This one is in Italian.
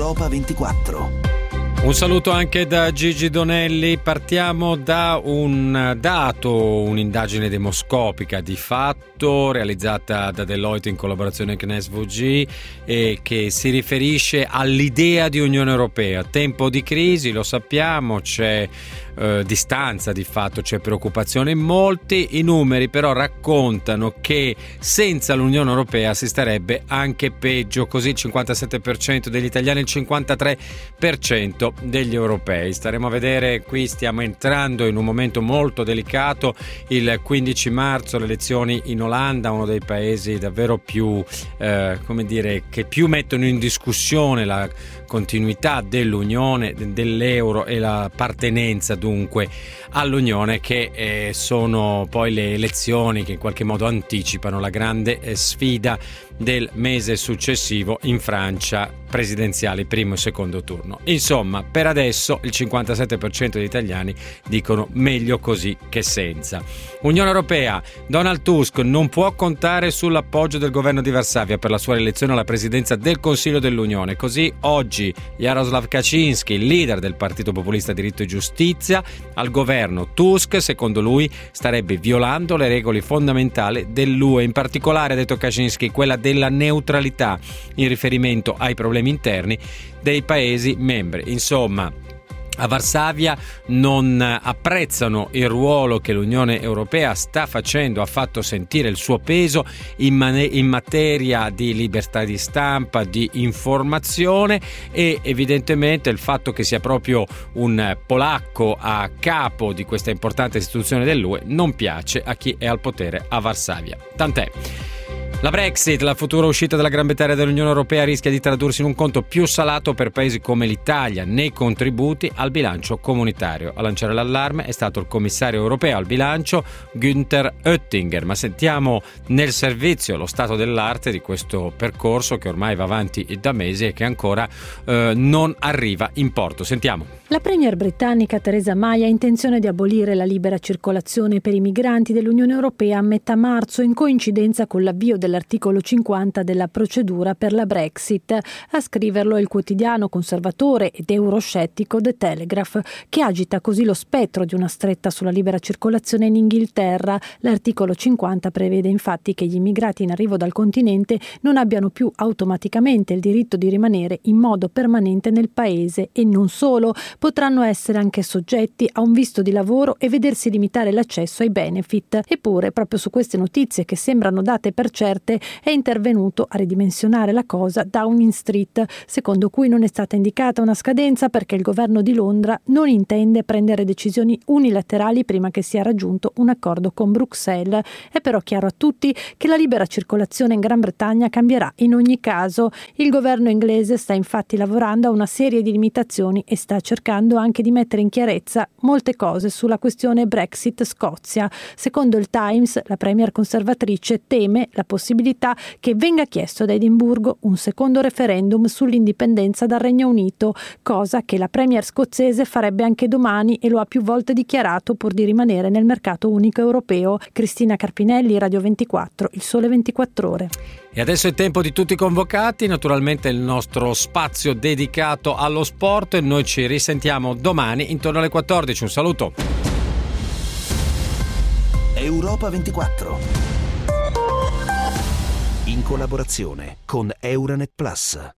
Europa 24. Un saluto anche da Gigi Donelli. Partiamo da un dato, un'indagine demoscopica di fatto realizzata da Deloitte in collaborazione con SVG e che si riferisce all'idea di Unione Europea. Tempo di crisi, lo sappiamo, c'è distanza di fatto, c'è preoccupazione in molti. I numeri però raccontano che senza l'Unione Europea si starebbe anche peggio, così il 57% degli italiani e il 53% degli europei. Staremo a vedere, qui stiamo entrando in un momento molto delicato, il 15 marzo le elezioni in Olanda, uno dei paesi davvero più che più mettono in discussione la continuità dell'Unione, dell'euro e l'appartenenza dunque all'Unione, che sono poi le elezioni che in qualche modo anticipano la grande sfida del mese successivo in Francia, presidenziali primo e secondo turno. Insomma, per adesso il 57% degli italiani dicono meglio così che senza. Unione Europea, Donald Tusk non può contare sull'appoggio del governo di Varsavia per la sua rielezione alla presidenza del Consiglio dell'Unione. Così oggi Jaroslav Kaczynski, il leader del Partito Populista Diritto e Giustizia, al governo. Tusk, secondo lui, starebbe violando le regole fondamentali dell'UE, in particolare, ha detto Kaczynski, quella della neutralità in riferimento ai problemi interni dei Paesi membri. Insomma, a Varsavia non apprezzano il ruolo che l'Unione Europea sta facendo, ha fatto sentire il suo peso in materia di libertà di stampa, di informazione, e evidentemente il fatto che sia proprio un polacco a capo di questa importante istituzione dell'UE non piace a chi è al potere a Varsavia. Tant'è. La Brexit, la futura uscita della Gran Bretagna dall'Unione Europea, rischia di tradursi in un conto più salato per paesi come l'Italia nei contributi al bilancio comunitario. A lanciare l'allarme è stato il commissario europeo al bilancio Günther Oettinger. Ma sentiamo nel servizio lo stato dell'arte di questo percorso che ormai va avanti da mesi e che ancora non arriva in porto. Sentiamo. La premier britannica Theresa May ha intenzione di abolire la libera circolazione per i migranti dell'Unione Europea a metà marzo, in coincidenza con l'avvio dell'articolo 50 della procedura per la Brexit. A scriverlo è il quotidiano conservatore ed euroscettico The Telegraph, che agita così lo spettro di una stretta sulla libera circolazione in Inghilterra. L'articolo 50 prevede infatti che gli immigrati in arrivo dal continente non abbiano più automaticamente il diritto di rimanere in modo permanente nel paese, e non solo, potranno essere anche soggetti a un visto di lavoro e vedersi limitare l'accesso ai benefit. Eppure, proprio su queste notizie che sembrano date per certe, è intervenuto a ridimensionare la cosa Downing Street, secondo cui non è stata indicata una scadenza perché il governo di Londra non intende prendere decisioni unilaterali prima che sia raggiunto un accordo con Bruxelles. È però chiaro a tutti che la libera circolazione in Gran Bretagna cambierà in ogni caso. Il governo inglese sta infatti lavorando a una serie di limitazioni e sta cercando anche di mettere in chiarezza molte cose sulla questione Brexit-Scozia. Secondo il Times, la premier conservatrice teme la possibilità che venga chiesto ad Edimburgo un secondo referendum sull'indipendenza dal Regno Unito, cosa che la premier scozzese farebbe anche domani e lo ha più volte dichiarato pur di rimanere nel mercato unico europeo. Cristina Carpinelli, Radio 24, Il Sole 24 Ore. E adesso è tempo di tutti convocati, naturalmente il nostro spazio dedicato allo sport, e noi ci risentiamo domani intorno alle 14. Un saluto. Europa 24, in collaborazione con Euronet Plus.